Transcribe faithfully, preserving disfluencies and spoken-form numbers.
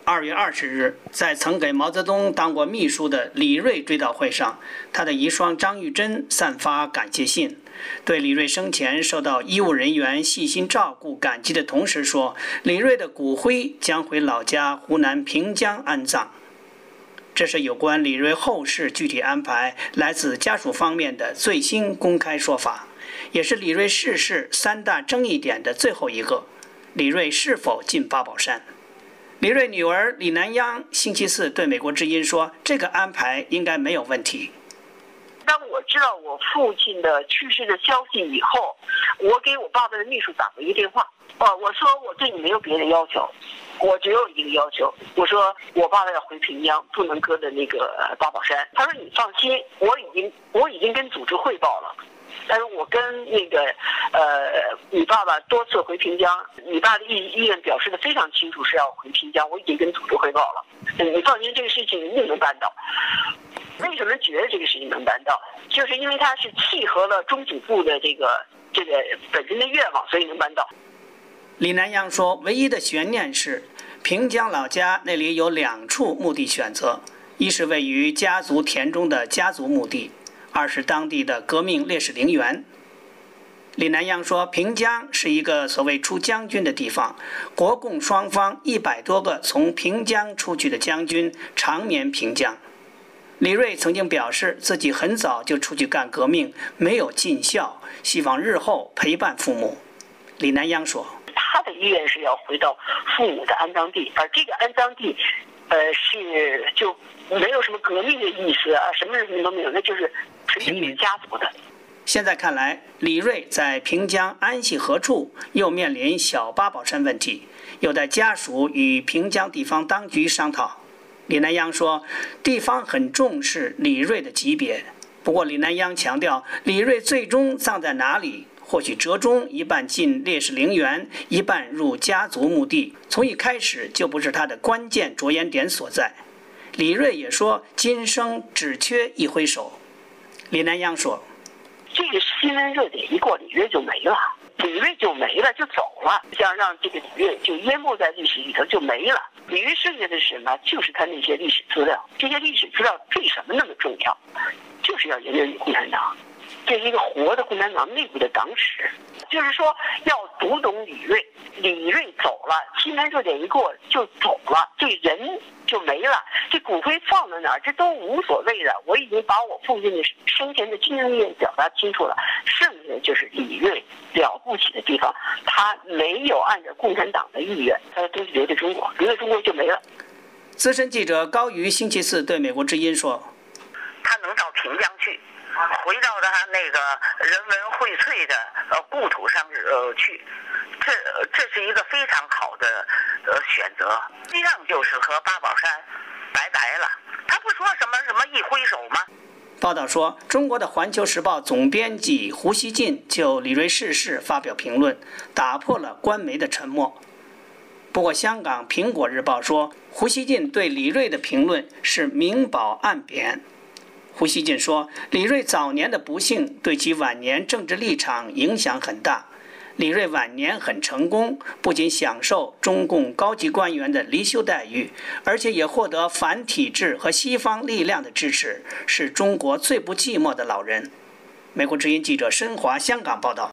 二月二十日，在曾给毛泽东当过秘书的李瑞追悼会上，他的遗孀张玉珍散发感谢信，对李瑞生前受到医务人员细心照顾感激的同时说，李瑞的骨灰将回老家湖南平江安葬。这是有关李瑞后事具体安排来自家属方面的最新公开说法，也是李瑞逝世三大争议点的最后一个：李瑞是否进八宝山？李瑞女儿李南央星期四对美国之音说，这个安排应该没有问题。 当我知道我父亲的去世的消息以后，我给我爸爸的秘书打过一个电话，哦，我说我对你没有别的要求，我只有一个要求，我说我爸爸要回平江，不能搁在那个八宝山。他说你放心，我已经我已经跟组织汇报了。但是我跟那个呃，你爸爸多次回平江，你爸的意意愿表示的非常清楚，是要回平江，我已经跟组织汇报了。你放心，这个事情一定能办到。为什么觉得这个事情能办到？就是因为它是契合了中组部的这个这个本身的愿望，所以能办到。 李南央说，唯一的悬念是平江老家那里有两处墓地选择，一是位于家族田中的家族墓地，二是当地的革命烈士陵园。李南央说，平江是一个所谓出将军的地方，国共双方一百多个从平江出去的将军长眠平江。李瑞曾经表示自己很早就出去干革命，没有尽孝，希望日后陪伴父母。李南央说， 他的意愿是要回到父母的安葬地，而这个安葬地呃，是就没有什么革命的意思啊，什么人都没有，那就是纯粹家族的。 现在看来，李瑞在平江安息何处，又面临小八宝山问题，有待家属与平江地方当局商讨。李南央说，地方很重视李瑞的级别，不过李南央强调，李瑞最终葬在哪里，或许折中一半进烈士陵园，一半入家族墓地，从一开始就不是他的关键着眼点所在。李瑞也说，今生只缺一挥手。李南央说， 这个新闻热点一过，李瑞就没了，李瑞就没了，就走了，想让这个李瑞就淹没在历史里头就没了。李瑞剩下的是什么？就是他那些历史资料，这些历史资料为什么那么重要？就是要研究共产党，这是一个活的共产党内部的党史。就是说，要读懂李瑞，李瑞走了，新闻热点一过就走了，这人就没了，这骨灰放在哪儿，这都无所谓的。我已经把我父亲的生前的精神意愿表达清楚了，剩下的就是李瑞了不起的地方，他没有按照共产党的意愿，他的东西留在中国，留在中国就没了。 资深记者高瑜星期四对美国之音说， 他能到平江去，回到他那个人文荟萃的呃故土上呃去，这这是一个非常好的呃选择，这样就是和八宝山拜拜了。他不说什么什么一挥手吗？ 报道说，中国的《环球时报》总编辑胡锡进就李瑞逝世发表评论，打破了官媒的沉默。不过，香港《苹果日报》说，胡锡进对李瑞的评论是明褒暗贬。胡锡进说，李瑞早年的不幸对其晚年政治立场影响很大。李瑞晚年很成功，不仅享受中共高级官员的离休待遇，而且也获得反体制和西方力量的支持，是中国最不寂寞的老人。美国之音记者申华香港报道。